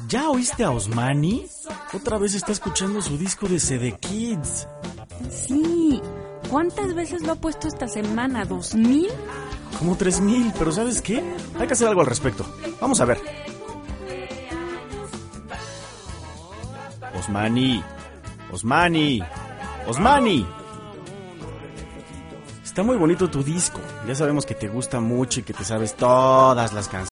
¿Ya oíste a Osmani? Otra vez está escuchando su disco de CD Kids. Sí. ¿Cuántas veces lo ha puesto esta semana? ¿2000? Como 3000, pero ¿sabes qué? Hay que hacer algo al respecto. Vamos a ver. Osmani. Osmani. Osmani. Está muy bonito tu disco. Ya sabemos que te gusta mucho y que te sabes todas las canciones.